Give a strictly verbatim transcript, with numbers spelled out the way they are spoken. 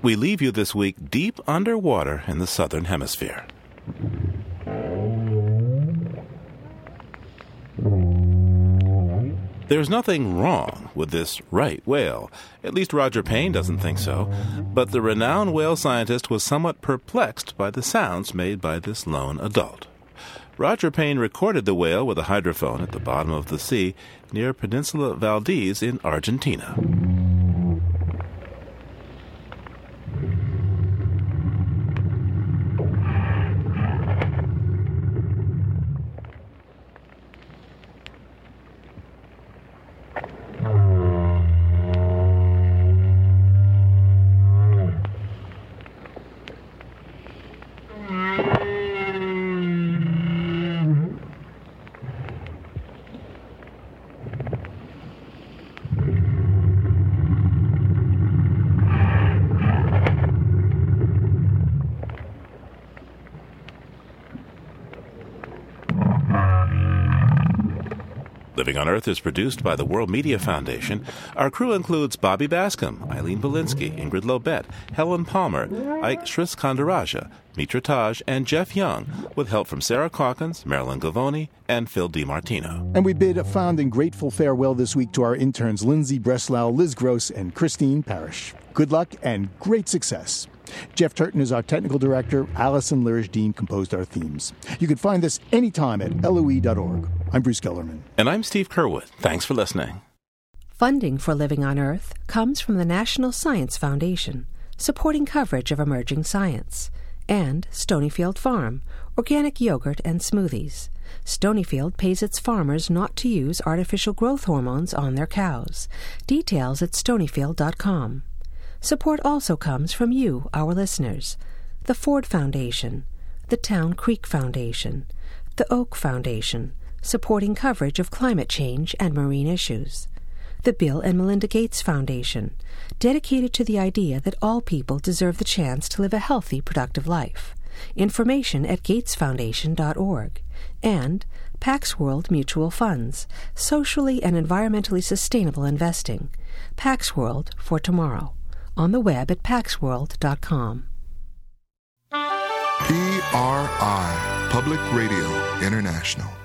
We leave you this week deep underwater in the southern hemisphere. There's nothing wrong with this right whale. At least Roger Payne doesn't think so. But the renowned whale scientist was somewhat perplexed by the sounds made by this lone adult. Roger Payne recorded the whale with a hydrophone at the bottom of the sea near Peninsula Valdez in Argentina. Living on Earth is produced by the World Media Foundation. Our crew includes Bobby Bascom, Eileen Belinsky, Ingrid Lobet, Helen Palmer, Ike Sriskandarajah, Mitra Taj, and Jeff Young, with help from Sarah Calkins, Marilyn Gavoni, and Phil DiMartino. And we bid a fond and grateful farewell this week to our interns Lindsay Breslau, Liz Gross, and Christine Parrish. Good luck and great success. Jeff Turton is our technical director. Allison Lirish-Dean composed our themes. You can find this anytime at L O E dot org. I'm Bruce Gellerman. And I'm Steve Curwood. Thanks for listening. Funding for Living on Earth comes from the National Science Foundation, supporting coverage of emerging science, and Stonyfield Farm, organic yogurt and smoothies. Stonyfield pays its farmers not to use artificial growth hormones on their cows. Details at stonyfield dot com. Support also comes from you, our listeners, the Ford Foundation, the Town Creek Foundation, the Oak Foundation, supporting coverage of climate change and marine issues, the Bill and Melinda Gates Foundation, dedicated to the idea that all people deserve the chance to live a healthy, productive life. Information at gates foundation dot org, and Pax World Mutual Funds, socially and environmentally sustainable investing. Pax World for tomorrow. On the web at pax world dot com. P R I, Public Radio International.